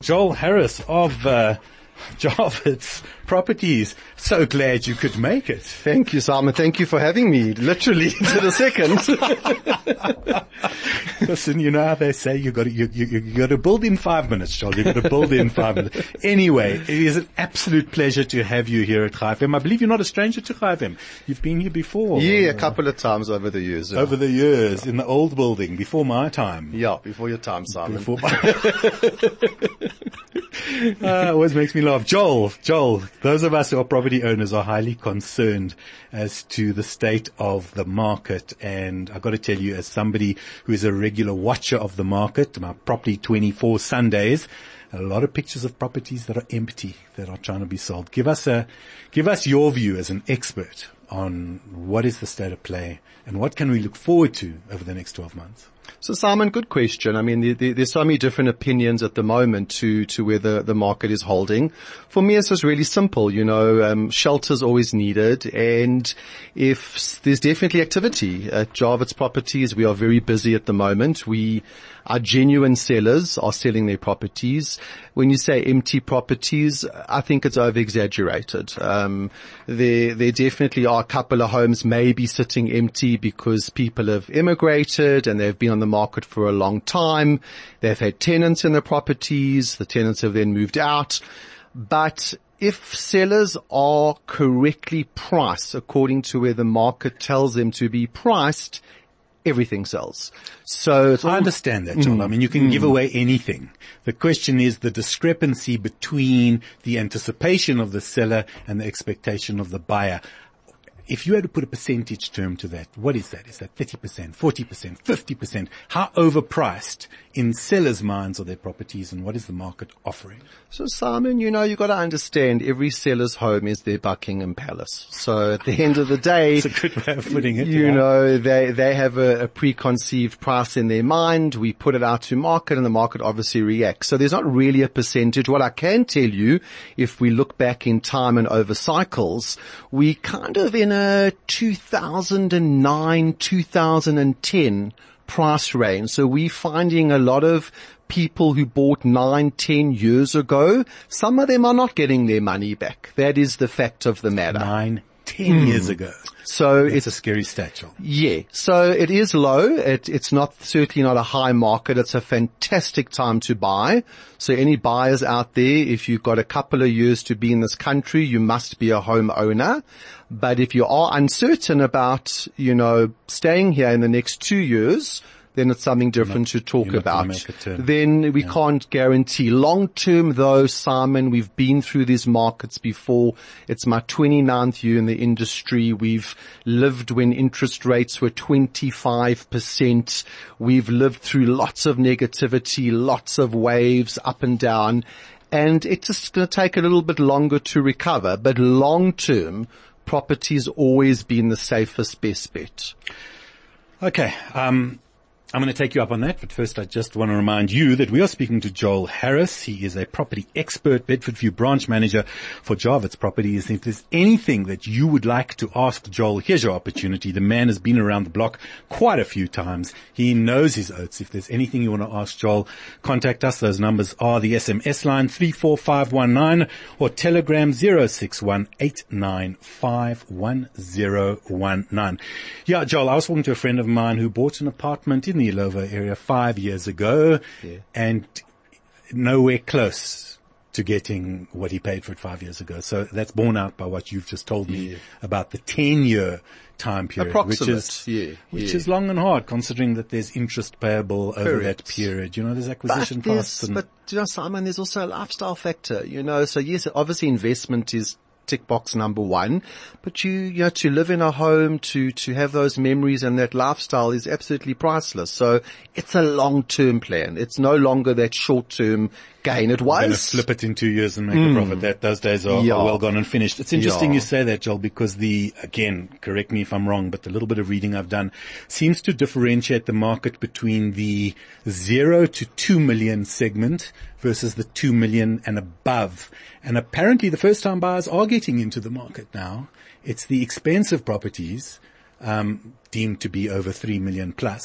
Joel Harris of Jarvis Properties. So glad you could make it. Thank you, Simon. Thank you for having me. Literally to the second. Listen, you know how they say you got to build in 5 minutes, Joel. You got to build in 5 minutes. Anyway, it is an absolute pleasure to have you here at Chai FM. I believe you're not a stranger to Chai FM. You've been here before. Yeah, a couple of times over the years. Yeah. Over the years, in the old building, before my time. Yeah, before your time, Simon. Before always makes me laugh. Joel, those of us who are property owners are highly concerned as to the state of the market. And I've got to tell you, as somebody who is a regular watcher of the market, my Property 24 Sundays, a lot of pictures of properties that are empty, that are trying to be sold. Give us your view as an expert on what is the state of play and what can we look forward to over the next 12 months. So Simon, good question. I mean, there's so many different opinions at the moment to where the market is holding. For me, it's just really simple. Shelter's always needed, and if there's definitely activity at Jarvis Properties, we are very busy at the moment. Our genuine sellers are selling their properties. When you say empty properties, I think it's over-exaggerated. There definitely are a couple of homes maybe sitting empty because people have immigrated and they've been on the market for a long time. They've had tenants in the properties. The tenants have then moved out. But if sellers are correctly priced according to where the market tells them to be priced, everything sells. So I understand that, Joel. I mean, you can give away anything. The question is the discrepancy between the anticipation of the seller and the expectation of the buyer. If you had to put a percentage term to that, what is that? Is that 30%, 40%, 50%? How overpriced in sellers' minds are their properties, and what is the market offering? So Simon, you've got to understand every seller's home is their Buckingham Palace. So at the end of the day, it's a good way of putting it. They have a preconceived price in their mind. We put it out to market and the market obviously reacts. So there's not really a percentage. What I can tell you, if we look back in time and over cycles, we kind of in a 2009, 2010 price range. So we're finding a lot of people who bought 9, 10 years ago, some of them are not getting their money back. That is the fact of the matter. 9, 10 years ago. So it's a scary stat, Joel. Yeah. So it is low. It's certainly not a high market. It's a fantastic time to buy. So any buyers out there, if you've got a couple of years to be in this country, you must be a home owner. But if you are uncertain about, staying here in the next 2 years, then it's something different to talk about. Then we can't guarantee. Long term though, Simon, we've been through these markets before. It's my 29th year in the industry. We've lived when interest rates were 25%. We've lived through lots of negativity, lots of waves up and down. And it's just going to take a little bit longer to recover. But long term, property's always been the safest, best bet. Okay. I'm going to take you up on that, but first I just want to remind you that we are speaking to Joel Harris. He is a property expert, Bedfordview branch manager for Jarvis Properties. If there's anything that you would like to ask Joel, here's your opportunity. The man has been around the block quite a few times. He knows his oats. If there's anything you want to ask Joel, contact us. Those numbers are the SMS line 34519 or Telegram 06189951019. Yeah, Joel, I was talking to a friend of mine who bought an apartment in the Illovo area 5 years ago, and nowhere close to getting what he paid for it 5 years ago. So that's borne out by what you've just told me about the 10-year time period, which is long and hard, considering that there's interest payable over that period. There's acquisition costs. But Simon, there's also a lifestyle factor. So yes, obviously investment is tick box number one, but to live in a home, to have those memories and that lifestyle is absolutely priceless. So it's a long-term plan. It's no longer that short-term gain. It was. Going to flip it in 2 years and make a profit. Those days are well gone and finished. It's interesting you say that, Joel, because again, correct me if I'm wrong, but the little bit of reading I've done seems to differentiate the market between the 0 to 2 million segment versus the 2 million and above. And apparently the first time buyers are getting into the market now. It's the expensive properties, deemed to be over 3 million plus,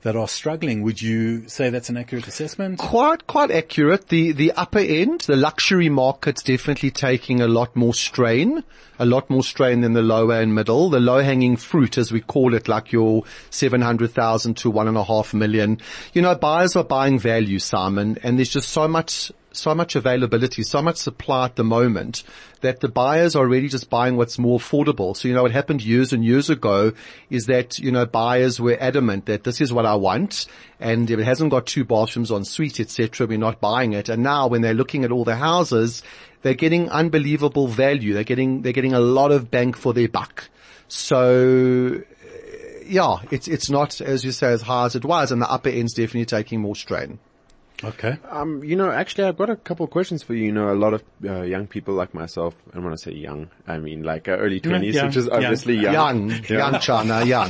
that are struggling. Would you say that's an accurate assessment? Quite accurate. The upper end, the luxury market's definitely taking a lot more strain than the lower and middle. The low hanging fruit, as we call it, like your 700,000 to 1.5 million. Buyers are buying value, Simon, and there's just so much availability, so much supply at the moment that the buyers are really just buying what's more affordable. So, what happened years and years ago is that, buyers were adamant that this is what I want. And if it hasn't got 2 bathrooms en suite, etc., we're not buying it. And now when they're looking at all the houses, they're getting unbelievable value. They're getting a lot of bang for their buck. So, yeah, it's not, as you say, as high as it was, and the upper end's definitely taking more strain. Okay. Actually, I've got a couple of questions for you. A lot of young people like myself, and when I say young, I mean like early 20s, which is obviously young. Young, China, young.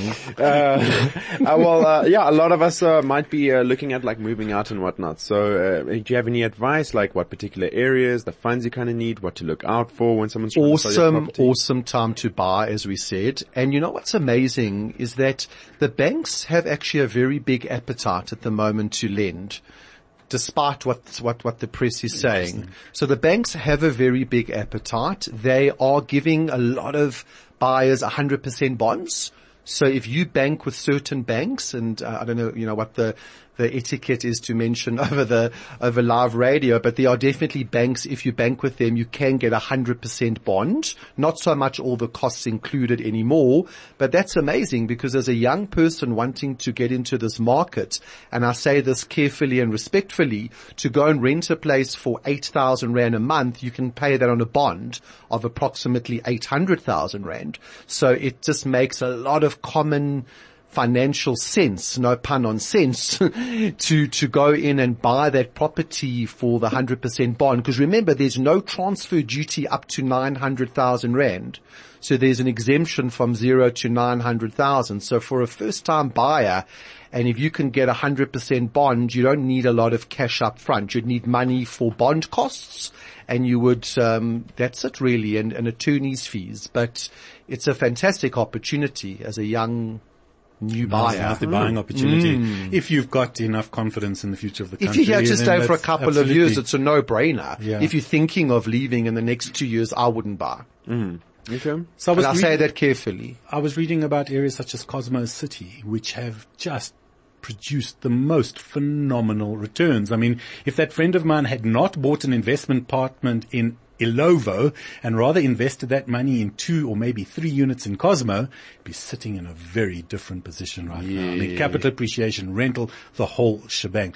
A lot of us might be looking at like moving out and whatnot. So, do you have any advice, like what particular areas, the funds you kind of need, what to look out for when someone's trying to sell your property? Awesome time to buy, as we said. And what's amazing is that the banks have actually a very big appetite at the moment to lend, despite what the press is saying. So the banks have a very big appetite. They are giving a lot of buyers 100% bonds. So if you bank with certain banks, and I don't know, what the etiquette is to mention over live radio, but there are definitely banks, if you bank with them, you can get 100% bond. Not so much all the costs included anymore, but that's amazing because as a young person wanting to get into this market, and I say this carefully and respectfully, to go and rent a place for 8,000 Rand a month, you can pay that on a bond of approximately 800,000 Rand. So it just makes a lot of common financial sense, no pun on sense, to go in and buy that property for the 100% bond. Because remember, there's no transfer duty up to 900,000 Rand. So there's an exemption from 0 to 900,000. So for a first time buyer, and if you can get 100% bond, you don't need a lot of cash up front. You'd need money for bond costs, and you would, that's it really, and attorney's fees. But it's a fantastic opportunity as a young new buyer. The buying opportunity. If you've got enough confidence in the future of the country. If you're here to stay for a couple of years, it's a no-brainer. Yeah. If you're thinking of leaving in the next 2 years, I wouldn't buy. Okay. So I say that carefully. I was reading about areas such as Cosmo City, which have just produced the most phenomenal returns. I mean, if that friend of mine had not bought an investment apartment in Ilovo and rather invested that money in 2 or maybe 3 units in Cosmo, he'd be sitting in a very different position right now. I mean, capital appreciation, rental, the whole shebang.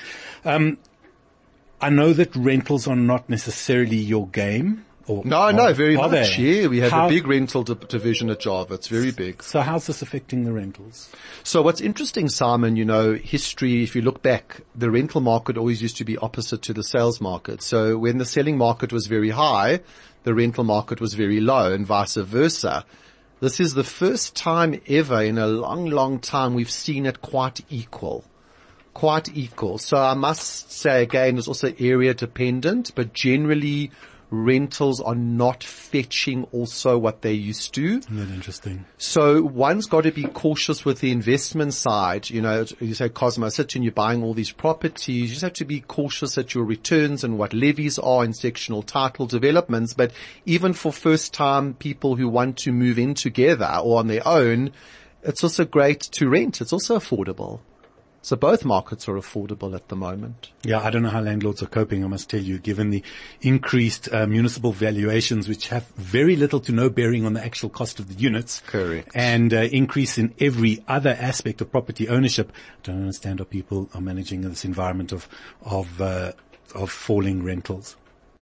I know that rentals are not necessarily your game. No, very much. They? Yeah, we have a big rental division at Java. It's very big. So how's this affecting the rentals? So what's interesting, Simon, history, if you look back, the rental market always used to be opposite to the sales market. So when the selling market was very high, the rental market was very low, and vice versa. This is the first time ever in a long, long time we've seen it quite equal. So I must say again, it's also area dependent, but generally rentals are not fetching also what they used to. Isn't that interesting? So one's got to be cautious with the investment side. You say Cosmo City and you're buying all these properties. You just have to be cautious at your returns and what levies are in sectional title developments. But even for first time people who want to move in together or on their own, it's also great to rent. It's also affordable. So both markets are affordable at the moment. Yeah, I don't know how landlords are coping, I must tell you, given the increased municipal valuations, which have very little to no bearing on the actual cost of the units. Correct. And increase in every other aspect of property ownership. I don't understand how people are managing this environment of falling rentals.